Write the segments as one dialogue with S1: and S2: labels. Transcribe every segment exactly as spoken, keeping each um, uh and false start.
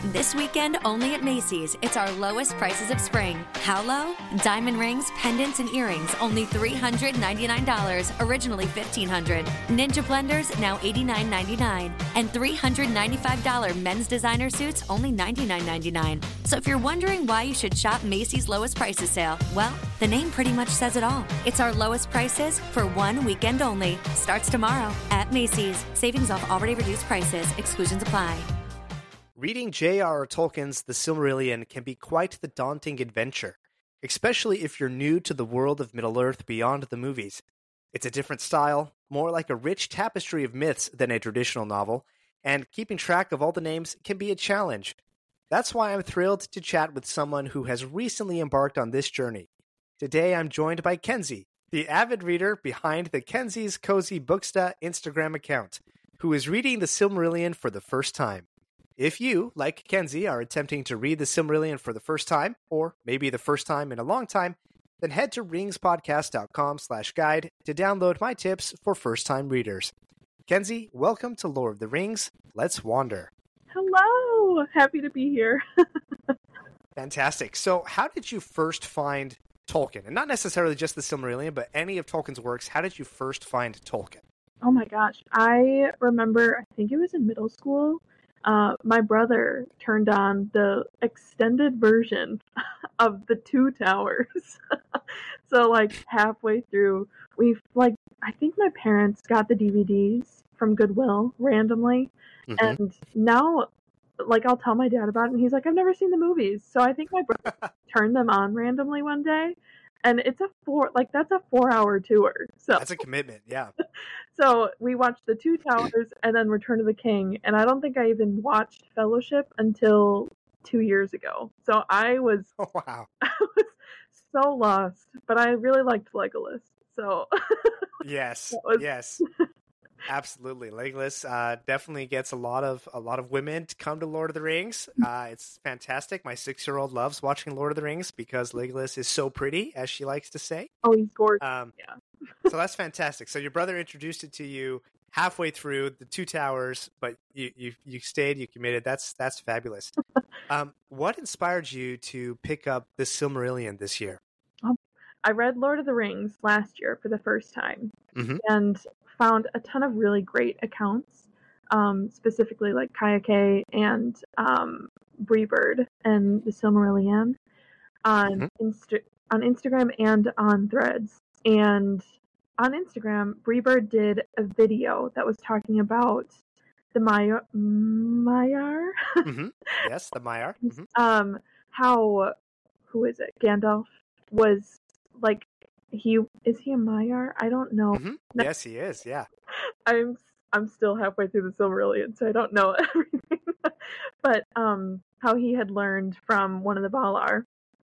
S1: This weekend, only at Macy's, it's our lowest prices of spring. How low? Diamond rings, pendants, and earrings, only three hundred ninety-nine dollars, originally fifteen hundred dollars. Ninja blenders, now eighty-nine ninety-nine. And three hundred ninety-five dollars men's designer suits, only ninety-nine ninety-nine. So if you're wondering why you should shop Macy's lowest prices sale, well, the name pretty much says it all. It's our lowest prices for one weekend only. Starts tomorrow at Macy's. Savings off already reduced prices. Exclusions apply.
S2: Reading J R R. Tolkien's The Silmarillion can be quite the daunting adventure, especially if you're new to the world of Middle-earth beyond the movies. It's a different style, more like a rich tapestry of myths than a traditional novel, and keeping track of all the names can be a challenge. That's why I'm thrilled to chat with someone who has recently embarked on this journey. Today I'm joined by Kenzie, the avid reader behind the Kenzie's Cozy Booksta Instagram account, who is reading The Silmarillion for the first time. If you, like Kenzie, are attempting to read The Silmarillion for the first time, or maybe the first time in a long time, then head to ringspodcast.com slash guide to download my tips for first-time readers. Kenzie, welcome to Lord of the Rings. Let's wander.
S3: Hello! Happy to be here.
S2: Fantastic. So how did you first find Tolkien? And not necessarily just The Silmarillion, but any of Tolkien's works. How did you first find Tolkien?
S3: Oh my gosh. I remember, I think it was in middle school, uh, my brother turned on the extended version of The Two Towers. So like halfway through, we like, I think my parents got the D V Ds from Goodwill randomly. Mm-hmm. And now, like, I'll tell my dad about it, and he's like, I've never seen the movies. So I think my brother turned them on randomly one day, and it's a four, like, that's a four-hour tour. So
S2: that's a commitment, yeah.
S3: So we watched The Two Towers and then Return of the King, and I don't think I even watched Fellowship until two years ago. So I was,
S2: oh, wow.
S3: I was so lost, but I really liked Legolas. So
S2: yes,
S3: was...
S2: yes. Absolutely, Legolas uh, definitely gets a lot of a lot of women to come to Lord of the Rings. Uh, it's fantastic. My six-year-old loves watching Lord of the Rings because Legolas is so pretty, as she likes to say.
S3: Oh, he's gorgeous.
S2: Um,
S3: yeah.
S2: So that's fantastic. So your brother introduced it to you halfway through The Two Towers, but you you, you stayed, you committed. That's that's fabulous. um, what inspired you to pick up The Silmarillion this year?
S3: Um, I read Lord of the Rings last year for the first time,
S2: mm-hmm.
S3: and found a ton of really great accounts, um, specifically like Kayak and um, Breebird and The Silmarillion on mm-hmm. Insta- on Instagram and on Threads. And on Instagram, Breebird did a video that was talking about the Maiar. Maiar?
S2: mm-hmm. Yes, the Maiar. Mm-hmm.
S3: Um, how, who is it? Gandalf was like, He is he a Maiar? I don't know.
S2: Mm-hmm. Yes, he is. Yeah,
S3: I'm I'm still halfway through the Silmarillion, so I don't know everything. But um, how he had learned from one of the Valar,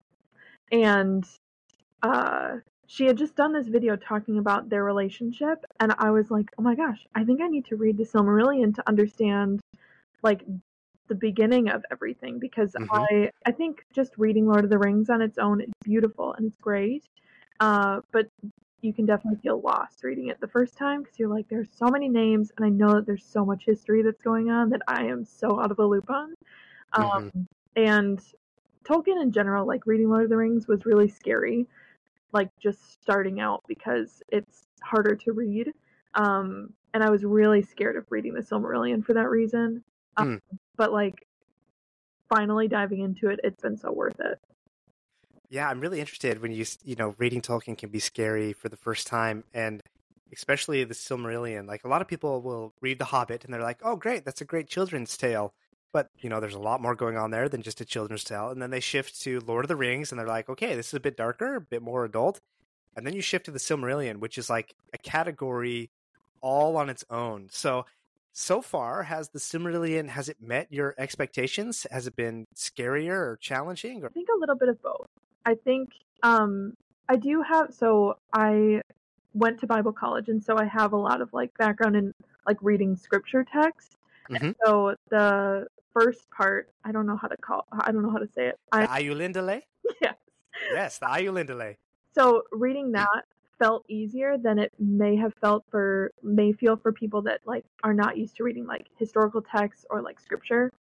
S3: and uh, she had just done this video talking about their relationship, and I was like, oh my gosh, I think I need to read the Silmarillion to understand like the beginning of everything, because mm-hmm. I I think just reading Lord of the Rings on its own is beautiful and it's great. Uh, but you can definitely feel lost reading it the first time because you're like, there's so many names, and I know that there's so much history that's going on that I am so out of the loop on. Um, mm-hmm. And Tolkien in general, like reading Lord of the Rings was really scary, like just starting out because it's harder to read. Um, and I was really scared of reading the Silmarillion for that reason. Um, mm. But like finally diving into it, it's been so worth it.
S2: Yeah, I'm really interested when you, you know, reading Tolkien can be scary for the first time, and especially the Silmarillion. Like, a lot of people will read The Hobbit, and they're like, oh, great, that's a great children's tale. But, you know, there's a lot more going on there than just a children's tale. And then they shift to Lord of the Rings, and they're like, okay, this is a bit darker, a bit more adult. And then you shift to the Silmarillion, which is like a category all on its own. So, so far, has the Silmarillion, has it met your expectations? Has it been scarier or challenging? Or...
S3: I think a little bit of both. I think um, I do have, so I went to Bible college, and so I have a lot of like background in like reading scripture text. Mm-hmm. And so the first part, I don't know how to call, I don't know how to say it.
S2: The Ayulindale?
S3: Yes.
S2: Yes, the Ayulindale.
S3: So reading that felt easier than it may have felt for, may feel for people that like are not used to reading like historical texts or like scripture.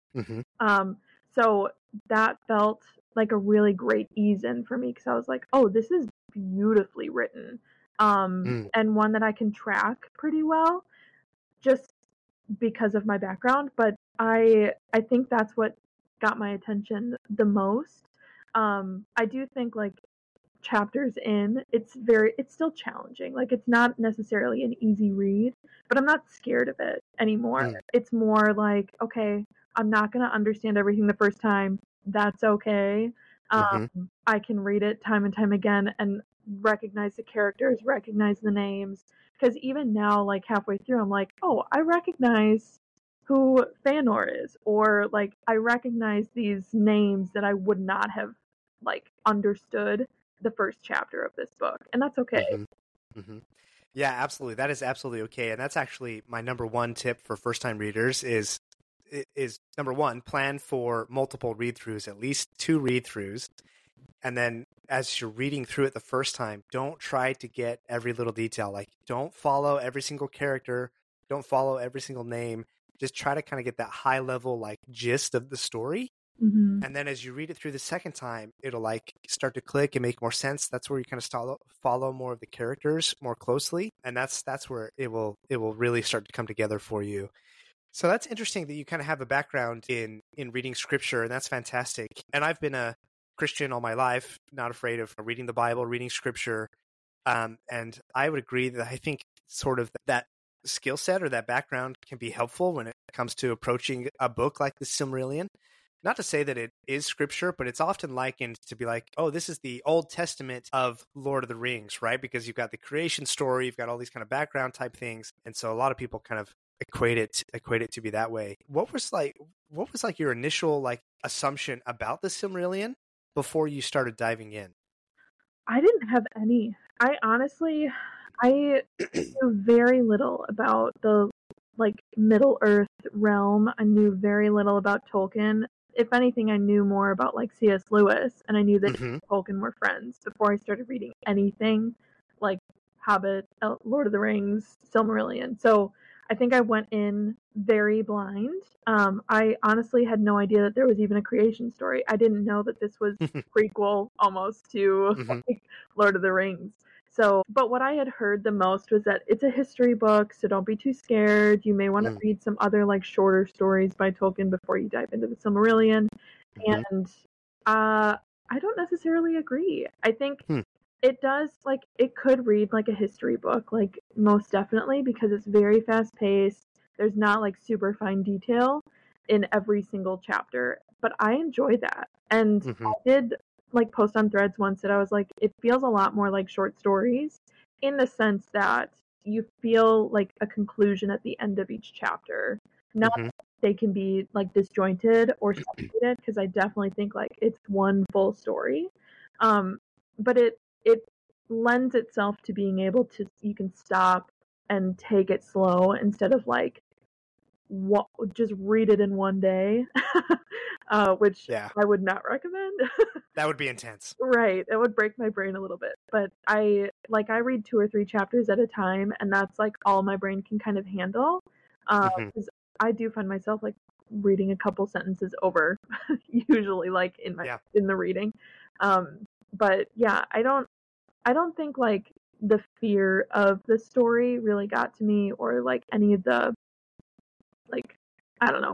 S2: Mm-hmm.
S3: Um, so that felt like a really great ease in for me because I was like, oh, this is beautifully written, um,
S2: Mm.
S3: and one that I can track pretty well just because of my background. But I I think that's what got my attention the most. Um, I do think like chapters in, it's very it's still challenging. Like it's not necessarily an easy read, but I'm not scared of it anymore.
S2: Mm.
S3: It's more like, okay, I'm not going to understand everything the first time. That's okay.
S2: Mm-hmm.
S3: Um, I can read it time and time again and recognize the characters, recognize the names. Because even now, like halfway through, I'm like, oh, I recognize who Feanor is, or like I recognize these names that I would not have like understood the first chapter of this book, and that's okay.
S2: Mm-hmm. Mm-hmm. Yeah, absolutely. That is absolutely okay, and that's actually my number one tip for first-time readers is is number one, plan for multiple read-throughs, at least two read-throughs, and then as you're reading through it the first time, don't try to get every little detail. Like, don't follow every single character, don't follow every single name. Just try to kind of get that high-level like gist of the story.
S3: Mm-hmm.
S2: And then as you read it through the second time, it'll like start to click and make more sense. That's where you kind of follow follow more of the characters more closely, and that's that's where it will it will really start to come together for you. So that's interesting that you kind of have a background in in reading scripture, and that's fantastic. And I've been a Christian all my life, not afraid of reading the Bible, reading scripture, um, and I would agree that I think sort of that skill set or that background can be helpful when it comes to approaching a book like the Silmarillion. Not to say that it is scripture, but it's often likened to be like, oh, this is the Old Testament of Lord of the Rings, right? Because you've got the creation story, you've got all these kind of background type things. And so a lot of people kind of equate it equate it to be that way. What was like what was like your initial like assumption about the Silmarillion before you started diving in?
S3: I didn't have any. I honestly I knew very little about the like Middle Earth realm. I knew very little about Tolkien. If anything, I knew more about like C S Lewis, and I knew that
S2: Mm-hmm.
S3: he and Tolkien were friends before I started reading anything like Hobbit, Lord of the Rings, Silmarillion. So I think I went in very blind. Um, I honestly had no idea that there was even a creation story. I didn't know that this was prequel almost to
S2: Mm-hmm.
S3: like, Lord of the Rings. So, but what I had heard the most was that it's a history book, so don't be too scared. You may want to
S2: Mm.
S3: read some other like shorter stories by Tolkien before you dive into the Silmarillion.
S2: Mm-hmm.
S3: And uh, I don't necessarily agree. I think
S2: Hmm.
S3: it does like it could read like a history book, like most definitely, because it's very fast paced. There's not like super fine detail in every single chapter, but I enjoy that. And
S2: Mm-hmm.
S3: I did like post on Threads once that I was like, it feels a lot more like short stories in the sense that you feel like a conclusion at the end of each chapter. Not
S2: Mm-hmm.
S3: that they can be like disjointed or separated, because I definitely think like it's one full story. Um, but it it lends itself to being able to you can stop and take it slow instead of like what just read it in one day, uh, which
S2: Yeah,
S3: I would not recommend.
S2: that would be intense.
S3: Right, it would break my brain a little bit. But I like I read two or three chapters at a time, and that's like all my brain can kind of handle. Uh,
S2: Mm-hmm.
S3: 'cause I do find myself like reading a couple sentences over, usually like in my
S2: Yeah.
S3: in the reading. Um, but yeah, I don't I don't think like the fear of the story really got to me, or like any of the like I don't know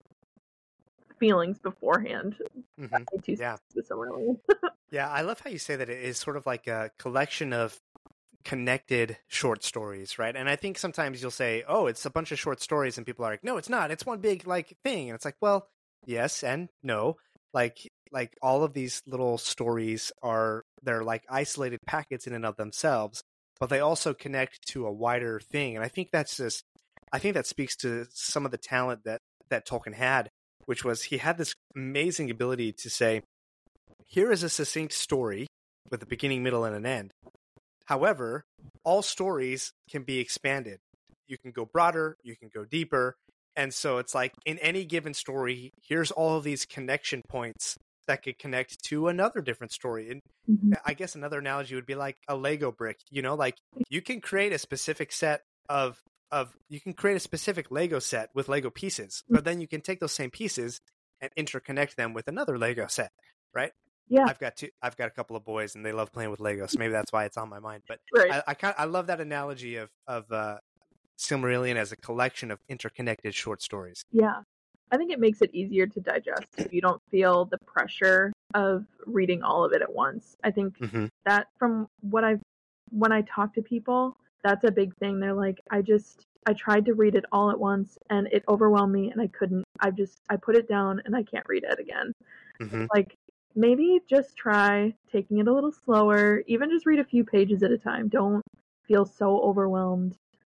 S3: feelings beforehand.
S2: Mm-hmm.
S3: Too
S2: Yeah.
S3: similarly.
S2: Yeah, I love how you say that it is sort of like a collection of connected short stories, right? And I think sometimes you'll say, oh, it's a bunch of short stories, and people are like, no, it's not. It's one big like thing. And it's like, well, yes and no. Like like all of these little stories are they're like isolated packets in and of themselves, but they also connect to a wider thing. And I think that's just I think that speaks to some of the talent that that Tolkien had, which was he had this amazing ability to say, here is a succinct story with a beginning, middle, and an end. However, all stories can be expanded. You can go broader, you can go deeper. And so it's like in any given story, here's all of these connection points that could connect to another different story. And
S3: Mhm.
S2: I guess another analogy would be like a Lego brick, you know, like you can create a specific set of of you can create a specific Lego set with Lego pieces, but then you can take those same pieces and interconnect them with another Lego set, right?
S3: Yeah.
S2: I've got two. I've got a couple of boys, and they love playing with Legos. So maybe that's why it's on my mind. But
S3: Right.
S2: I, I kind I love that analogy of of uh, Silmarillion as a collection of interconnected short stories.
S3: Yeah. I think it makes it easier to digest if you don't feel the pressure of reading all of it at once. I think
S2: Mm-hmm.
S3: that from what I've when I talk to people, that's a big thing. They're like, I just I tried to read it all at once and it overwhelmed me and I couldn't. I just I put it down and I can't read it again.
S2: Mm-hmm.
S3: Like maybe just try taking it a little slower, even just read a few pages at a time. Don't feel so overwhelmed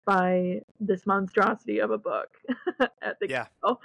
S3: by this monstrosity of a book at the
S2: Yeah.
S3: go.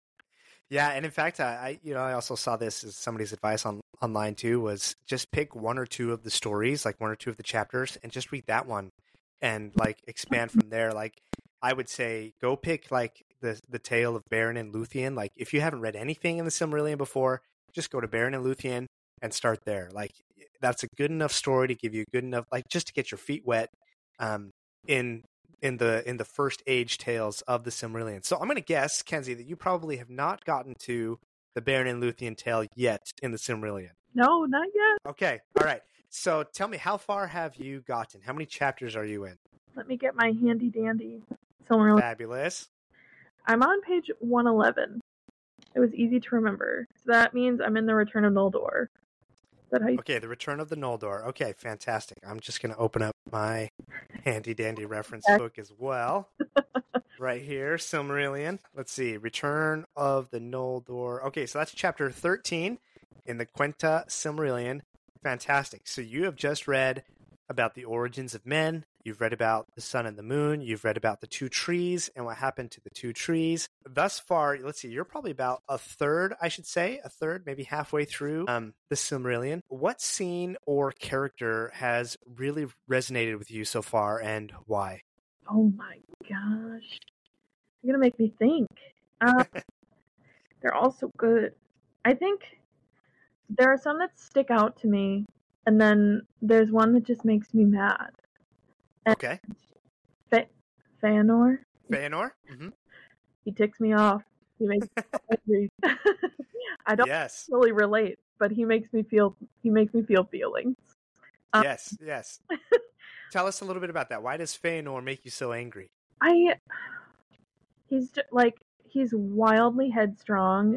S2: Yeah, and in fact, I, I you know I also saw this as somebody's advice on online too, was just pick one or two of the stories, like one or two of the chapters, and just read that one, and like expand from there. Like I would say, go pick like the the tale of Beren and Luthien. Like if you haven't read anything in the Silmarillion before, just go to Beren and Luthien and start there. Like that's a good enough story to give you good enough, like just to get your feet wet, um, in. in the in the first age tales of the Silmarillion. So I'm going to guess, Kenzie, that you probably have not gotten to the Beren and Luthien tale yet in the Silmarillion.
S3: No, not yet.
S2: Okay, all right. So tell me, how far have you gotten? How many chapters are you in?
S3: Let me get my handy dandy Silmarillion.
S2: Fabulous.
S3: I'm on page one eleven. It was easy to remember. So that means I'm in the Return of Noldor. Is that how you...
S2: Okay, the Return of the Noldor. Okay, fantastic. I'm just going to open up my handy dandy reference book as well. Right here, Silmarillion. Let's see, Return of the Noldor. Okay, so that's chapter thirteen in the Quenta Silmarillion. Fantastic. So you have just read about the origins of men. You've read about the sun and the moon. You've read about the two trees and what happened to the two trees. Thus far, let's see, you're probably about a third, I should say, a third, maybe halfway through um, the Silmarillion. What scene or character has really resonated with you so far, and why?
S3: Oh my gosh. You're going to make me think. Uh, they're all so good. I think there are some that stick out to me, and then there's one that just makes me mad. And
S2: Okay.
S3: Fe- Feanor.
S2: Feanor? Mm-hmm.
S3: He ticks me off. He makes me angry. I don't
S2: Yes.
S3: really relate, but he makes me feel. He makes me feel feelings. Um,
S2: Yes, yes. Tell us a little bit about that. Why does Feanor make you so angry?
S3: I. He's just, like he's wildly headstrong,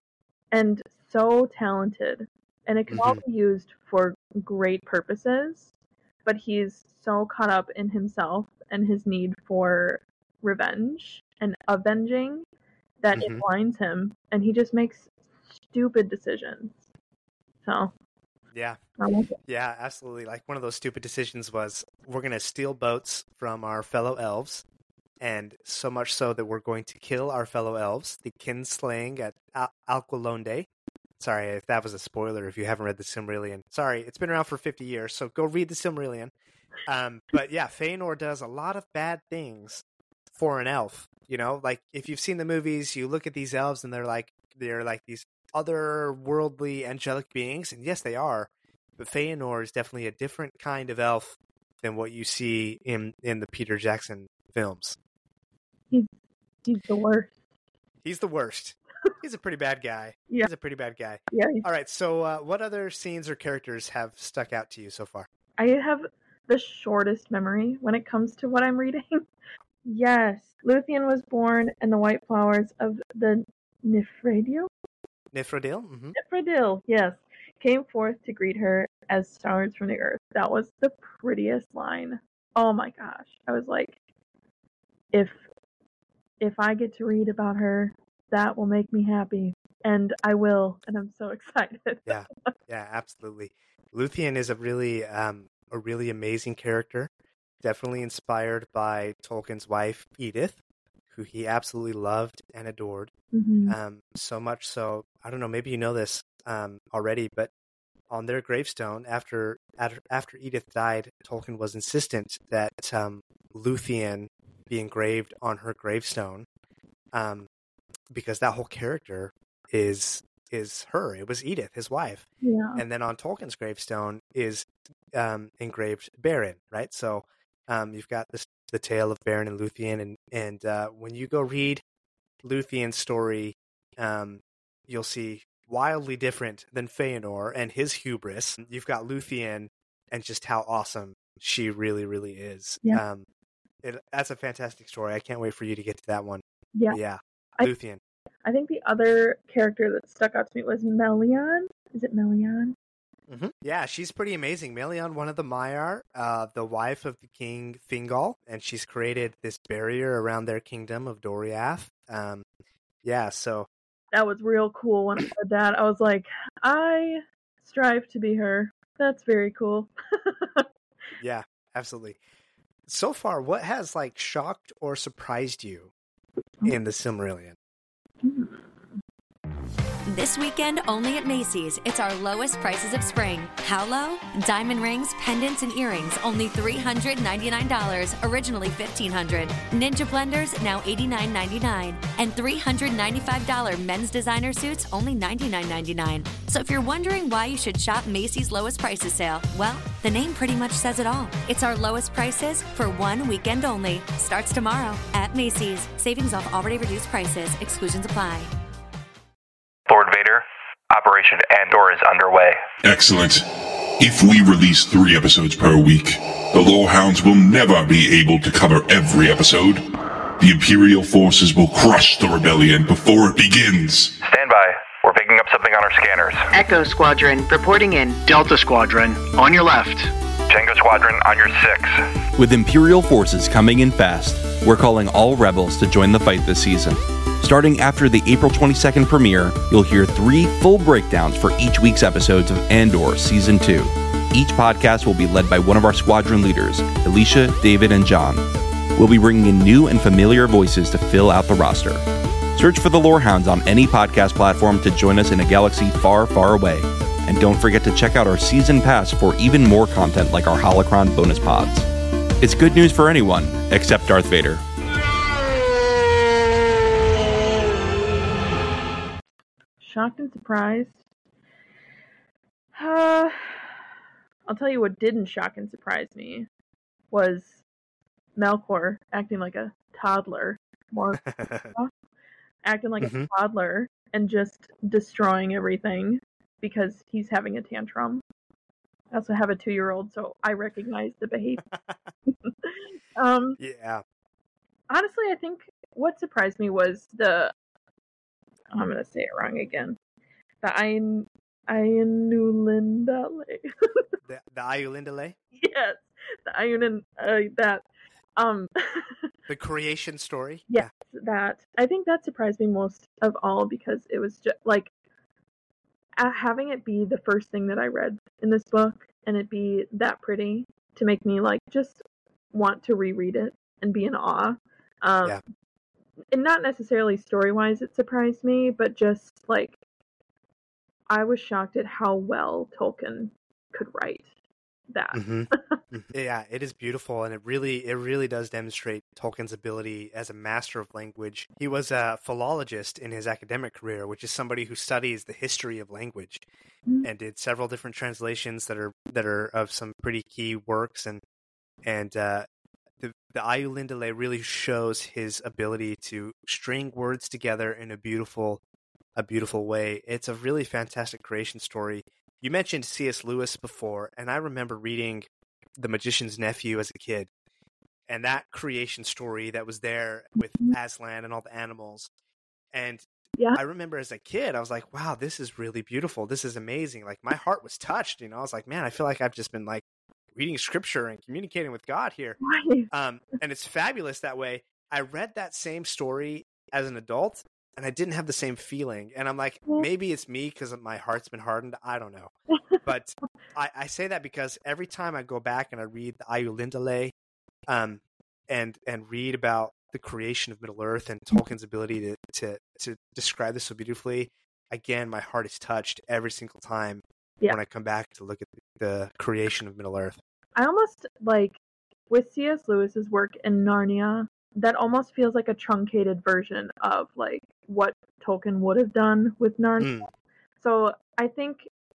S3: and so talented, and it can all
S2: Mm-hmm.
S3: be used for great purposes. But he's so caught up in himself and his need for revenge and avenging that
S2: Mhm.
S3: it blinds him, and he just makes stupid decisions. So,
S2: Yeah.
S3: I like it.
S2: Yeah, absolutely. Like one of those stupid decisions was we're going to steal boats from our fellow elves, and so much so that we're going to kill our fellow elves, the kinslaying at Al- Alqualonde. Sorry if that was a spoiler if you haven't read the Silmarillion. Sorry, it's been around for fifty years, so go read the Silmarillion. Um, but yeah, Feanor does a lot of bad things for an elf. You know, like if you've seen the movies, you look at these elves and they're like they're like these otherworldly angelic beings, and yes, they are. But Feanor is definitely a different kind of elf than what you see in in the Peter Jackson films.
S3: He's the worst.
S2: He's the worst. He's a pretty bad guy.
S3: Yeah.
S2: He's a pretty bad guy.
S3: Yeah, he's
S2: All right, so uh, what other scenes or characters have stuck out to you so far?
S3: I have the shortest memory when it comes to what I'm reading. Yes, Luthien was born, and the white flowers of the Nifredil,
S2: Nifredil? Mm-hmm.
S3: Nifredil, yes, came forth to greet her as stars from the earth. That was the prettiest line. Oh my gosh. I was like, if if I get to read about her, that will make me happy. And I will, and I'm so excited.
S2: Yeah, yeah, absolutely. Luthien is a really, um, a really amazing character. Definitely inspired by Tolkien's wife, Edith, who he absolutely loved and adored.
S3: Mm-hmm.
S2: Um, so much so, I don't know, maybe you know this um, already, but on their gravestone, after, after after Edith died, Tolkien was insistent that um, Luthien be engraved on her gravestone, um, because that whole character is is her. It was Edith, his wife.
S3: Yeah.
S2: And then on Tolkien's gravestone is um, engraved Beren, right? So um, you've got this the tale of Beren and Luthien, and and uh, when you go read Luthien's story, um, you'll see wildly different than Feanor and his hubris. You've got Luthien and just how awesome she really, really is.
S3: Yeah.
S2: Um, it, that's a fantastic story. I can't wait for you to get to that one.
S3: Yeah.
S2: But yeah,
S3: I,
S2: Luthien.
S3: I think the other character that stuck out to me was Melian. Is it Melian?
S2: Mm-hmm. Yeah, she's pretty amazing. Melian, one of the Maiar, uh, the wife of the king Fingal, and she's created this barrier around their kingdom of Doriath. Um, yeah, so
S3: that was real cool when I read that. I was like, I strive to be her. That's very cool.
S2: Yeah, absolutely. So far, what has like shocked or surprised you in the Silmarillion?
S1: This weekend, only at Macy's, it's our lowest prices of spring. How low? Diamond rings, pendants, and earrings, only three hundred ninety-nine dollars, originally fifteen hundred dollars. Ninja blenders, now eighty-nine ninety-nine. And three hundred ninety-five dollars men's designer suits, only ninety-nine ninety-nine. So if you're wondering why you should shop Macy's lowest prices sale, well, the name pretty much says it all. It's our lowest prices for one weekend only. Starts tomorrow at Macy's. Savings off already reduced prices. Exclusions apply.
S4: Lord Vader, Operation Andor is underway.
S5: Excellent. If we release three episodes per week, the Lorehounds will never be able to cover every episode. The Imperial forces will crush the rebellion before it begins.
S4: Stand by. We're picking up something on our scanners.
S6: Echo Squadron, reporting in.
S7: Delta Squadron, on your left.
S4: Tango Squadron, on your six.
S8: With Imperial forces coming in fast, we're calling all rebels to join the fight this season. Starting after the April twenty-second premiere, you'll hear three full breakdowns for each week's episodes of Andor Season two. Each podcast will be led by one of our squadron leaders, Alicia, David, and John. We'll be bringing in new and familiar voices to fill out the roster. Search for the Lorehounds on any podcast platform to join us in a galaxy far, far away. And don't forget to check out our season pass for even more content like our Holocron bonus pods. It's good news for anyone, except Darth Vader.
S3: Shocked and surprised. Uh, I'll tell you what didn't shock and surprise me was Melkor acting like a toddler. More acting like
S2: Mm-hmm.
S3: a toddler and just destroying everything because he's having a tantrum. I also have a two-year-old, so I recognize the behavior. um,
S2: Yeah.
S3: honestly, I think what surprised me was the. I'm gonna say it wrong again. The Iron Ironulindale.
S2: The, the Ayulindale?
S3: Yes, the Iron uh, that. Um.
S2: The creation story?
S3: Yes, that. I think that surprised me most of all because it was just like uh, having it be the first thing that I read in this book and it be that pretty to make me like just want to reread it and be in awe. Um,
S2: Yeah.
S3: And not necessarily story-wise it surprised me, but just like I was shocked at how well Tolkien could write that.
S2: Mm-hmm. Yeah, it is beautiful, and it really, it really does demonstrate Tolkien's ability as a master of language. He was a philologist in his academic career, which is somebody who studies the history of language,
S3: Mhm.
S2: and did several different translations that are that are of some pretty key works, and and uh, the the Ayulindale really shows his ability to string words together in a beautiful, a beautiful way. It's a really fantastic creation story. You mentioned C S Lewis before, and I remember reading The Magician's Nephew as a kid, and that creation story that was there with Aslan and all the animals. And
S3: Yeah.
S2: I remember as a kid, I was like, wow, this is really beautiful. This is amazing. Like, my heart was touched, you know. I was like, man, I feel like I've just been like reading scripture and communicating with God here.
S3: Right.
S2: Um, and it's fabulous that way. I read that same story as an adult, and I didn't have the same feeling. And I'm like, maybe it's me because my heart's been hardened. I don't know. But I, I say that because every time I go back and I read the Ayulindale, um, and and read about the creation of Middle Earth and Tolkien's ability to, to, to describe this so beautifully, again, my heart is touched every single time
S3: Yeah.
S2: when I come back to look at the creation of Middle Earth.
S3: I almost like with C S Lewis's work in Narnia, that almost feels like a truncated version of like what Tolkien would have done with Narnia.
S2: Mm.
S3: So I think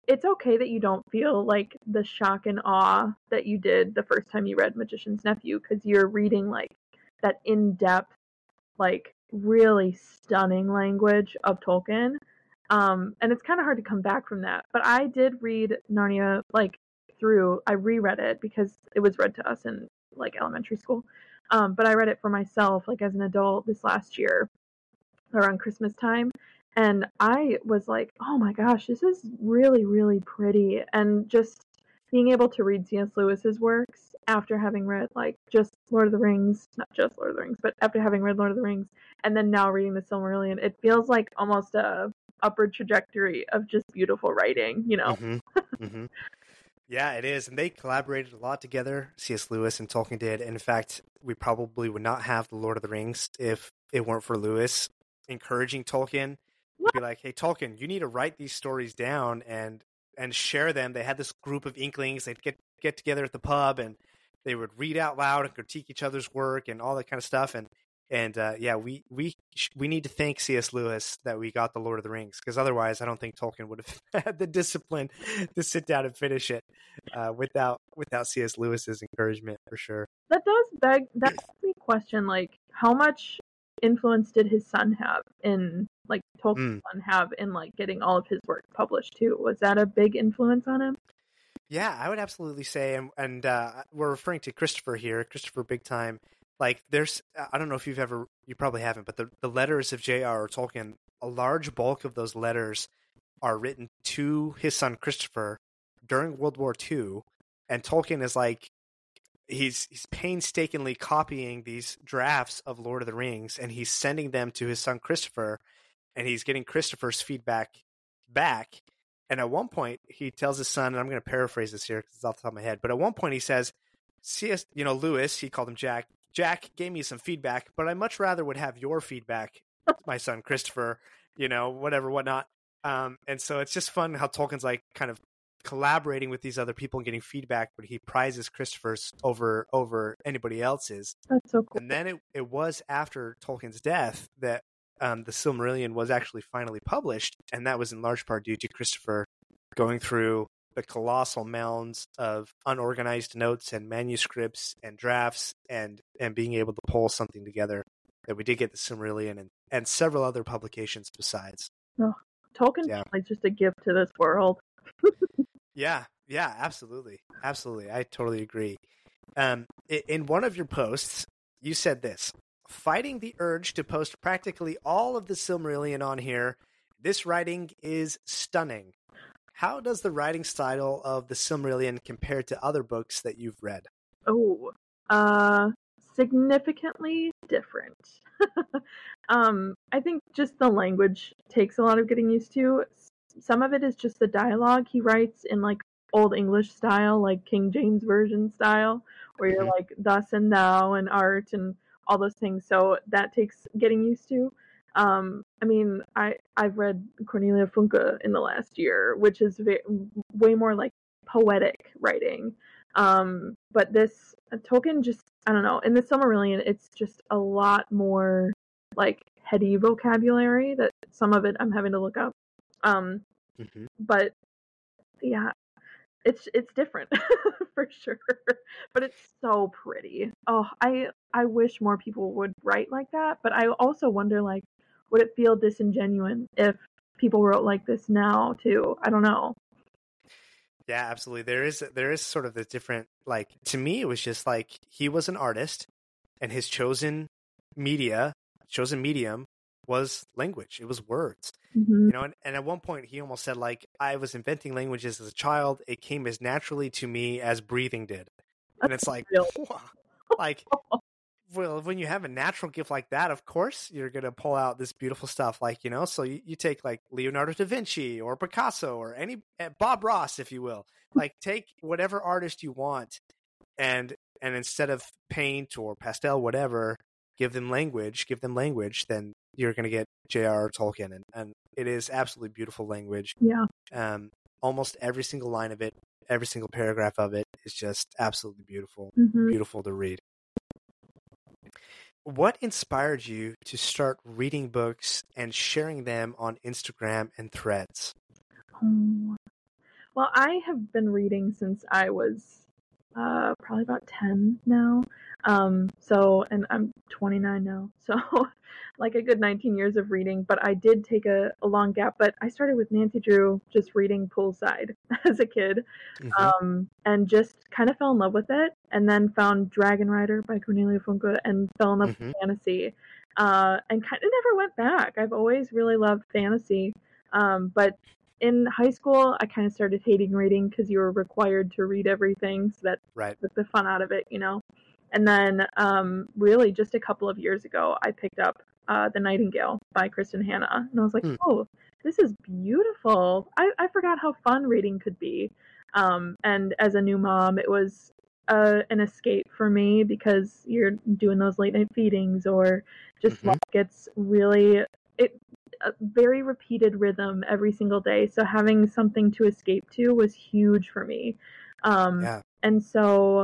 S3: it's okay that you don't feel like the shock and awe that you did the first time you read Magician's Nephew, because you're reading like that in-depth, like really stunning language of Tolkien. Um, and it's kind of hard to come back from that. But I did read Narnia like through, I reread it because it was read to us in like elementary school. Um, but I read it for myself like as an adult this last year around Christmas time. And I was like, oh my gosh, this is really, really pretty. And just being able to read C S Lewis's works after having read like just Lord of the Rings, not just Lord of the Rings, but after having read Lord of the Rings and then now reading the Silmarillion, it feels like almost a upward trajectory of just beautiful writing, you know?
S2: Mm-hmm. Mm-hmm. Yeah, it is. And they collaborated a lot together, C S Lewis and Tolkien did. In fact, we probably would not have the Lord of the Rings if it weren't for Lewis encouraging Tolkien. Be like, hey, Tolkien, you need to write these stories down and and share them. They had this group of inklings. They'd get get together at the pub and they would read out loud and critique each other's work and all that kind of stuff. And and uh, yeah, we we we need to thank C S Lewis that we got the Lord of the Rings, because otherwise, I don't think Tolkien would have had the discipline to sit down and finish it uh, without without C S Lewis's encouragement for sure.
S3: That does beg that makes me question like how much influence did his son have in like Tolkien's mm. son have in like getting all of his work published too? Was that a big influence on him?
S2: Yeah, I would absolutely say, and, and uh, we're referring to Christopher here, Christopher Big Time. Like, there's, I don't know if you've ever, you probably haven't, but the, the letters of J R R Tolkien, a large bulk of those letters are written to his son Christopher during World War Two, and Tolkien is like, he's he's painstakingly copying these drafts of Lord of the Rings, and he's sending them to his son Christopher, and he's getting Christopher's feedback back. And at one point, he tells his son, and I'm going to paraphrase this here because it's off the top of my head, but at one point he says, C S, you know, Lewis, he called him Jack, Jack gave me some feedback, but I much rather would have your feedback, my son Christopher, you know, whatever, whatnot. Um, and so it's just fun how Tolkien's like kind of collaborating with these other people and getting feedback, but he prizes Christopher's over over anybody else's.
S3: That's so cool.
S2: And then it, it was after Tolkien's death that um, the Silmarillion was actually finally published, and that was in large part due to Christopher going through the colossal mounds of unorganized notes and manuscripts and drafts and and being able to pull something together that we did get the Silmarillion and, and several other publications besides.
S3: Oh, Tolkien
S2: yeah.
S3: is just a gift to this world.
S2: yeah, yeah, absolutely. Absolutely. I totally agree. Um, in one of your posts, you said this: fighting the urge to post practically all of the Silmarillion on here, this writing is stunning. How does the writing style of the Silmarillion compare to other books that you've read?
S3: Oh, uh, significantly different. um, I think just the language takes a lot of getting used to. Some of it is just the dialogue he writes in like Old English style, like King James Version style, where you're mm-hmm. like thus and thou and art and all those things. So that takes getting used to. Um, I mean, I, I've read Cornelia Funke in the last year, which is very, way more like poetic writing. Um, but this uh, Tolkien just, I don't know, in the Silmarillion, it's just a lot more like heady vocabulary that some of it I'm having to look up. Um, mm-hmm. But yeah, it's, it's different for sure, but it's so pretty. Oh, I, I wish more people would write like that, but I also wonder like, would it feel disingenuous if people wrote like this now too? I don't know.
S2: Yeah, absolutely. There is there is sort of this different, like, to me it was just like he was an artist and his chosen media, chosen medium was language. It was words. Mm-hmm. You know, and, and at one point he almost said like, I was inventing languages as a child. It came as naturally to me as breathing did. And it's like, like well, when you have a natural gift like that, of course, you're going to pull out this beautiful stuff. Like, you know, so you, you take like Leonardo da Vinci or Picasso or any uh, Bob Ross, if you will, like take whatever artist you want and, and instead of paint or pastel, whatever, give them language, give them language, then you're going to get J R R Tolkien. And, and it is absolutely beautiful language.
S3: Yeah.
S2: Um, almost every single line of it, every single paragraph of it is just absolutely beautiful,
S3: mm-hmm.
S2: beautiful to read. What inspired you to start reading books and sharing them on Instagram and Threads?
S3: Um, Well, I have been reading since I was uh, probably about ten now. Um, so, and I'm twenty-nine now. So, like a good nineteen years of reading. But I did take a, a long gap. But I started with Nancy Drew just reading poolside as a kid, mm-hmm. um, and just kind of fell in love with it. And then found Dragon Rider by Cornelia Funke and fell in love mm-hmm. with fantasy. Uh, and kind of never went back. I've always really loved fantasy. Um, but in high school, I kind of started hating reading because you were required to read everything, so that
S2: right.
S3: took the fun out of it, you know. And then, um, really, just a couple of years ago, I picked up uh, The Nightingale by Kristen Hanna, and I was like, hmm. "Oh, this is beautiful!" I, I forgot how fun reading could be. Um, and as a new mom, it was uh, an escape for me because you're doing those late night feedings, or just mm-hmm. like it's really it. a very repeated rhythm every single day. So having something to escape to was huge for me. Um,
S2: yeah.
S3: And so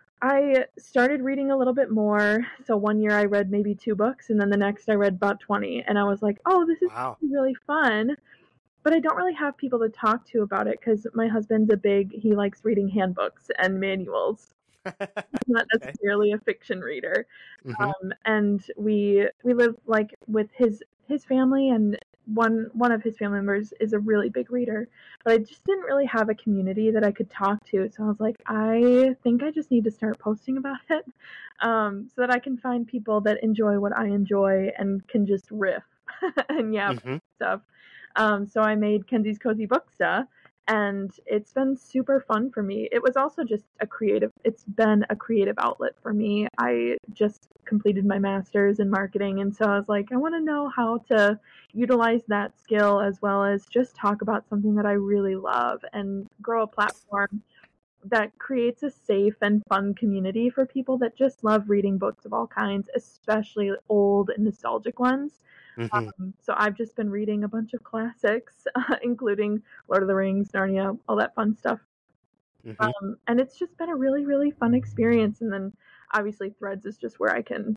S3: I started reading a little bit more. So one year I read maybe two books, and then the next I read about twenty. And I was like, oh, this is
S2: wow.
S3: really fun. But I don't really have people to talk to about it because my husband's a big, he likes reading handbooks and manuals. He's not necessarily a fiction reader.
S2: Mm-hmm.
S3: Um, and we we live like with his his family, and one one of his family members is a really big reader, but I just didn't really have a community that I could talk to. So I was like, I think I just need to start posting about it, um, so that I can find people that enjoy what I enjoy and can just riff and yeah mm-hmm. stuff. Um, so I made Kenzie's Cozy Booksta, and it's been super fun for me. It was also just a creative, it's been a creative outlet for me. I just completed my master's in marketing, and so I was like, I want to know how to utilize that skill as well as just talk about something that I really love and grow a platform that creates a safe and fun community for people that just love reading books of all kinds, especially old and nostalgic ones. Mm-hmm. Um, so I've just been reading a bunch of classics, uh, including Lord of the Rings, Narnia, all that fun stuff. Mm-hmm. Um, and it's just been a really, really fun experience. And then obviously Threads is just where I can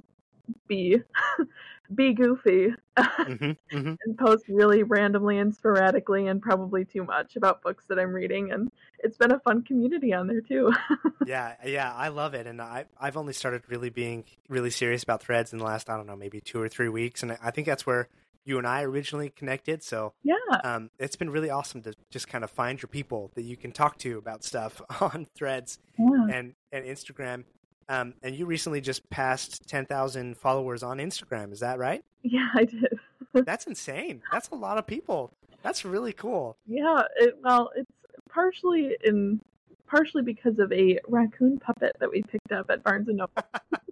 S3: be be goofy
S2: mm-hmm. Mm-hmm.
S3: and post really randomly and sporadically and probably too much about books that I'm reading. And it's been a fun community on there too.
S2: yeah, yeah, I love it. And I, I've only started really being really serious about Threads in the last, I don't know, maybe two or three weeks. And I think that's where you and I originally connected. So
S3: yeah,
S2: um, it's been really awesome to just kind of find your people that you can talk to about stuff on Threads
S3: yeah.
S2: and, and Instagram. Um, and you recently just passed ten thousand followers on Instagram. Is that right?
S3: Yeah, I did.
S2: That's insane. That's a lot of people. That's really cool.
S3: Yeah. It, well, it's partially in partially because of a raccoon puppet that we picked up at Barnes and Noble.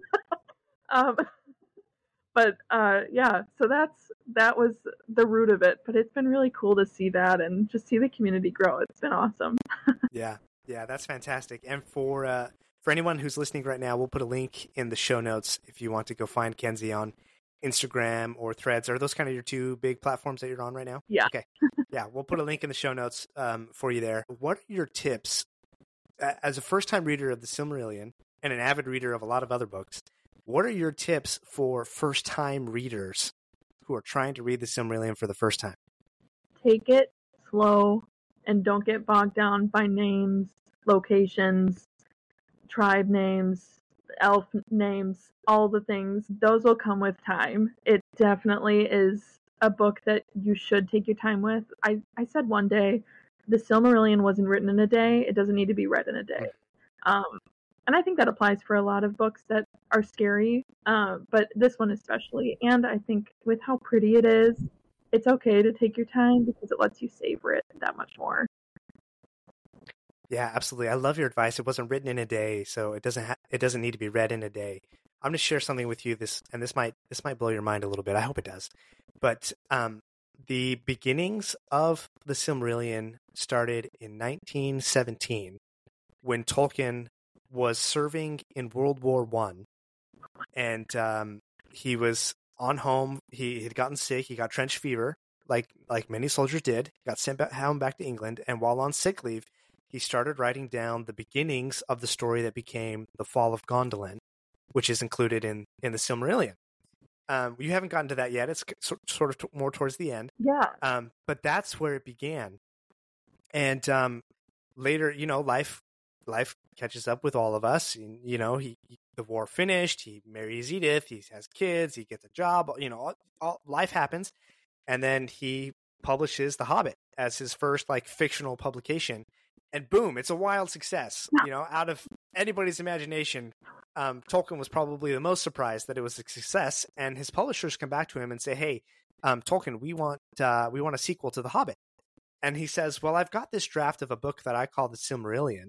S3: um, but uh, yeah, so that's that was the root of it. But it's been really cool to see that and just see the community grow. It's been awesome.
S2: yeah, yeah, that's fantastic. And for uh, For anyone who's listening right now, we'll put a link in the show notes if you want to go find Kenzie on Instagram or Threads. Are those kind of your two big platforms that you're on right now?
S3: Yeah.
S2: Okay. Yeah, we'll put a link in the show notes um, for you there. What are your tips as a first-time reader of the Silmarillion and an avid reader of a lot of other books? What are your tips for first-time readers who are trying to read the Silmarillion for the first time?
S3: Take it slow and don't get bogged down by names, locations, tribe names, elf names, all the things. Those will come with time. It definitely is a book that you should take your time with. I, I said one day, the Silmarillion wasn't written in a day. It doesn't need to be read in a day. Um, and I think that applies for a lot of books that are scary, uh, but this one especially. And I think with how pretty it is, it's okay to take your time because it lets you savor it that much more.
S2: Yeah, absolutely. I love your advice. It wasn't written in a day, so it doesn't ha- it doesn't need to be read in a day. I'm going to share something with you. This and this might this might blow your mind a little bit. I hope it does. But um, the beginnings of the Silmarillion started in nineteen seventeen, when Tolkien was serving in World War One, and um, he was on home. He had gotten sick. He got trench fever, like like many soldiers did. He got sent back, home back to England, and while on sick leave, he started writing down the beginnings of the story that became The Fall of Gondolin, which is included in, in the Silmarillion. Um, you haven't gotten to that yet. It's sort of t- more towards the end.
S3: Yeah.
S2: Um, but that's where it began. And um, later, you know, life life catches up with all of us. And, you know, he, he the war finished. He marries Edith. He has kids. He gets a job. You know, all, all, life happens, and then he publishes The Hobbit as his first like fictional publication, and boom, it's a wild success. You know, out of anybody's imagination, um, Tolkien was probably the most surprised that it was a success, and his publishers come back to him and say, "Hey, um, Tolkien, we want uh, we want a sequel to The Hobbit." And he says, "Well, I've got this draft of a book that I call the Silmarillion.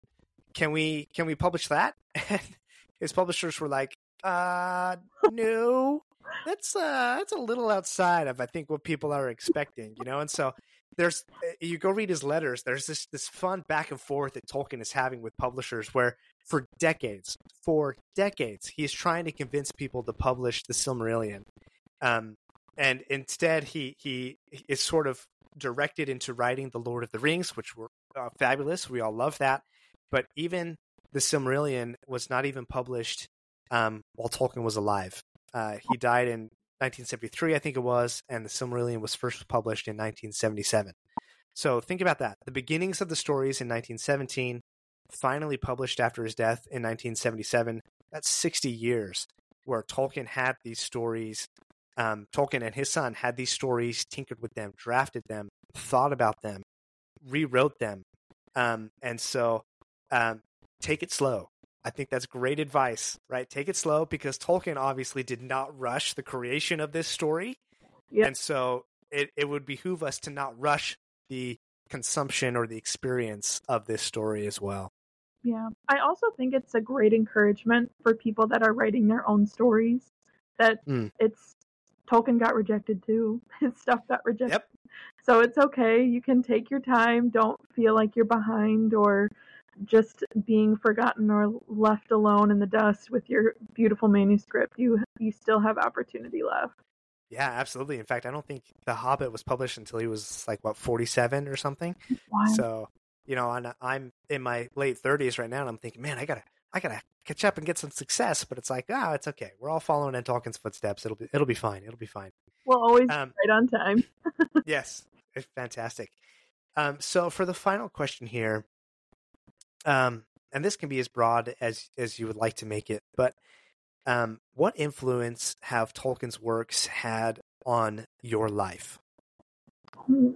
S2: Can we can we publish that?" And his publishers were like, "Uh, no, that's uh, that's a little outside of I think what people are expecting, you know." And so there's you go read his letters. There's this this fun back and forth that Tolkien is having with publishers, where for decades, for decades, he's trying to convince people to publish the Silmarillion, um, and instead he he is sort of directed into writing the Lord of the Rings, which were uh, fabulous. We all love that. But even the Silmarillion was not even published um, while Tolkien was alive. Uh, he died in nineteen seventy-three, I think it was, and the Silmarillion was first published in nineteen seventy-seven. So think about that. The beginnings of the stories in nineteen seventeen, finally published after his death in nineteen seventy-seven. That's sixty years where Tolkien had these stories. Um, Tolkien and his son had these stories, tinkered with them, drafted them, thought about them, rewrote them. Um, and so um, take it slow. I think that's great advice, right? Take it slow, because Tolkien obviously did not rush the creation of this story. Yep. And so it, it would behoove us to not rush the consumption or the experience of this story as well.
S3: Yeah. I also think it's a great encouragement for people that are writing their own stories, that mm. it's Tolkien got rejected too. His stuff got rejected. Yep. So it's okay. You can take your time. Don't feel like you're behind or just being forgotten or left alone in the dust with your beautiful manuscript. You you still have opportunity left.
S2: Yeah, absolutely. In fact, I don't think The Hobbit was published until he was like, what, forty-seven or something?
S3: Wow.
S2: So, you know, I'm, I'm in my late thirties right now, and I'm thinking, man, I gotta, I gotta catch up and get some success. But it's like, ah, oh, it's okay. We're all following in Tolkien's footsteps. It'll be, it'll be fine. It'll be fine.
S3: We'll always um, right on time.
S2: Yes, it's fantastic. Um, so for the final question here, um, and this can be as broad as as you would like to make it, but um, what influence have Tolkien's works had on your life?
S3: Ooh.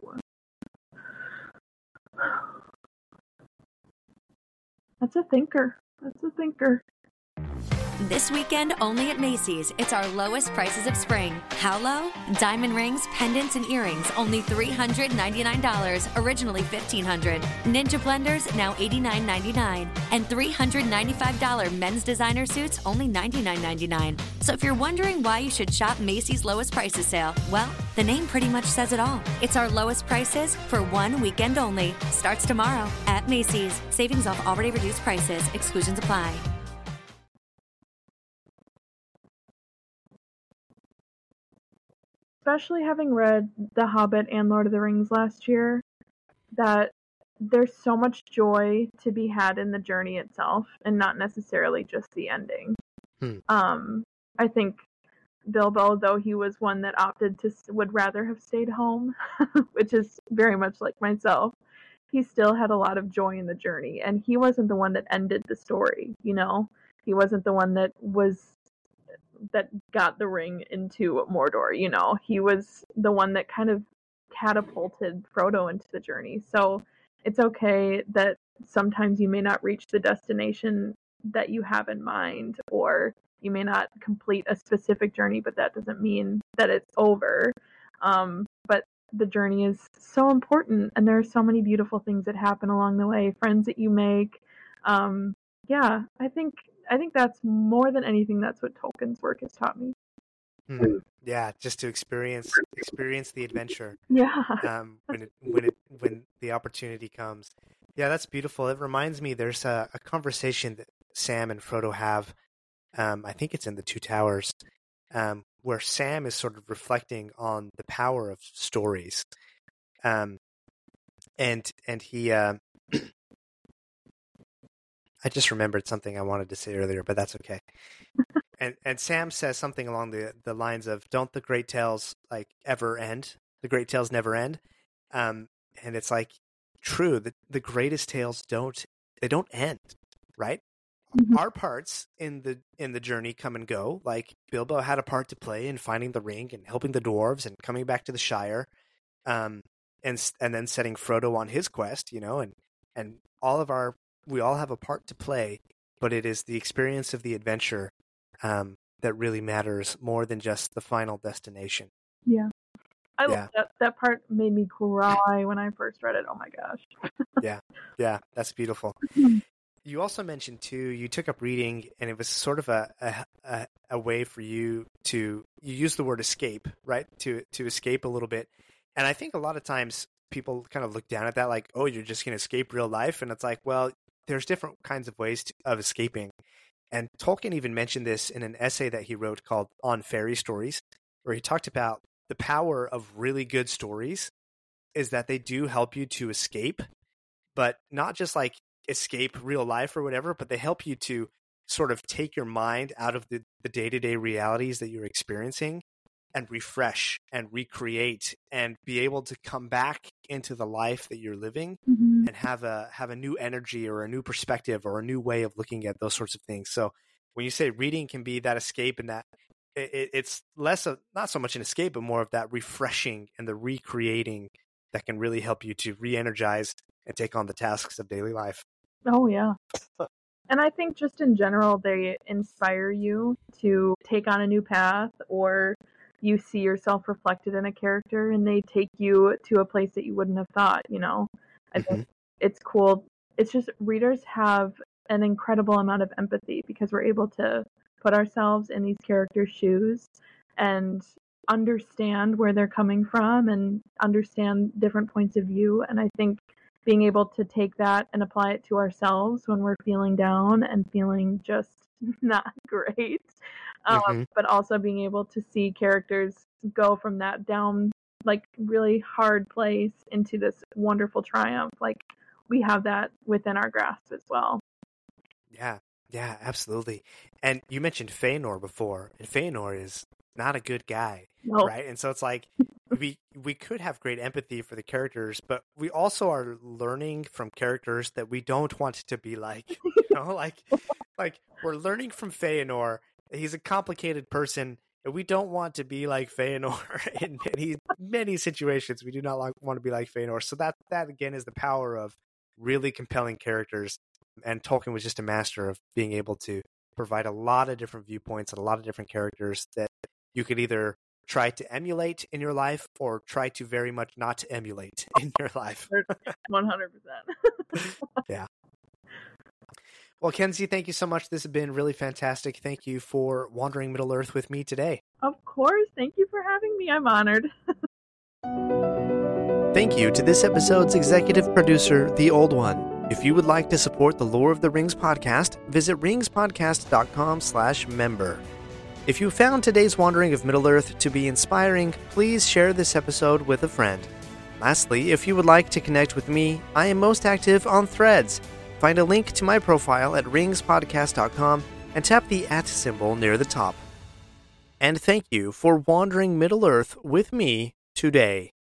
S3: That's a thinker. That's a thinker.
S1: This weekend, only at Macy's, it's our lowest prices of spring. How low? Diamond rings, pendants, and earrings, only three hundred ninety-nine dollars, originally fifteen hundred dollars. Ninja blenders, now eighty-nine ninety-nine. And three hundred ninety-five dollars men's designer suits, only ninety-nine ninety-nine. So if you're wondering why you should shop Macy's lowest prices sale, well, the name pretty much says it all. It's our lowest prices for one weekend only. Starts tomorrow at Macy's. Savings off already reduced prices. Exclusions apply.
S3: Especially having read The Hobbit and Lord of the Rings last year, that there's so much joy to be had in the journey itself and not necessarily just the ending. Hmm. Um, I think Bilbo, though he was one that opted to, would rather have stayed home, which is very much like myself, he still had a lot of joy in the journey. And he wasn't the one that ended the story, you know? He wasn't the one that was that got the ring into Mordor, you know. He was the one that kind of catapulted Frodo into the journey. So it's okay that sometimes you may not reach the destination that you have in mind, or you may not complete a specific journey, but that doesn't mean that it's over. Um, but the journey is so important, and there are so many beautiful things that happen along the way, friends that you make. Um, yeah, I think I think that's more than anything, that's what Tolkien's work has taught me.
S2: Hmm. Yeah, just to experience experience the adventure.
S3: Yeah.
S2: Um, when it when it when the opportunity comes. Yeah, that's beautiful. It reminds me, there's a, a conversation that Sam and Frodo have. Um, I think it's in the Two Towers, um, where Sam is sort of reflecting on the power of stories. Um, and and he. Uh, I just remembered something I wanted to say earlier, but that's okay. and and Sam says something along the, the lines of, "Don't the great tales like ever end? The great tales never end." Um, and it's like, true that the greatest tales don't they don't end, right?
S3: Mhm.
S2: Our parts in the in the journey come and go. Like Bilbo had a part to play in finding the ring and helping the dwarves and coming back to the Shire, um, and and then setting Frodo on his quest. You know, and and all of our we all have a part to play, but it is the experience of the adventure um, that really matters more than just the final destination.
S3: Yeah. I
S2: Yeah.
S3: love that. That part made me cry when I first read it. Oh my gosh.
S2: Yeah, yeah, that's beautiful. You also mentioned too, you took up reading, and it was sort of a a, a, a way for you to you use the word escape, right? To to escape a little bit. And I think a lot of times people kind of look down at that like, oh, you're just going to escape real life, and it's like, well, there's different kinds of ways to, of escaping. And Tolkien even mentioned this in an essay that he wrote called On Fairy Stories, where he talked about the power of really good stories is that they do help you to escape, but not just like escape real life or whatever, but they help you to sort of take your mind out of the, the day-to-day realities that you're experiencing and refresh and recreate and be able to come back into the life that you're living
S3: Mhm.
S2: and have a have a new energy or a new perspective or a new way of looking at those sorts of things. So when you say reading can be that escape and that it, it's less of not so much an escape, but more of that refreshing and the recreating that can really help you to re-energize and take on the tasks of daily life.
S3: Oh yeah. And I think just in general, they inspire you to take on a new path, or you see yourself reflected in a character and they take you to a place that you wouldn't have thought, you know. I
S2: Mhm.
S3: think it's cool. It's just readers have an incredible amount of empathy because we're able to put ourselves in these characters' shoes and understand where they're coming from and understand different points of view. And I think being able to take that and apply it to ourselves when we're feeling down and feeling just not great, um,
S2: Mhm.
S3: but also being able to see characters go from that down, like, really hard place into this wonderful triumph. Like, we have that within our grasp as well.
S2: Yeah, yeah, absolutely. And you mentioned Feanor before, and Feanor is not a good guy,
S3: No.
S2: right? And so it's like we we could have great empathy for the characters, but we also are learning from characters that we don't want to be like. You know, like like we're learning from Feanor. He's a complicated person, and we don't want to be like Feanor in many many situations. We do not like, want to be like Feanor. So that that again is the power of really compelling characters. And Tolkien was just a master of being able to provide a lot of different viewpoints and a lot of different characters that you could either try to emulate in your life or try to very much not emulate in your life.
S3: one hundred percent.
S2: Yeah. Well, Kenzie, thank you so much. This has been really fantastic. Thank you for wandering Middle Earth with me today.
S3: Of course. Thank you for having me. I'm honored.
S2: Thank you to this episode's executive producer, The Old One. If you would like to support the Lore of the Rings podcast, visit ringspodcast.com slash member. If you found today's wandering of Middle-earth to be inspiring, please share this episode with a friend. Lastly, if you would like to connect with me, I am most active on Threads. Find a link to my profile at ringspodcast dot com and tap the at symbol near the top. And thank you for wandering Middle-earth with me today.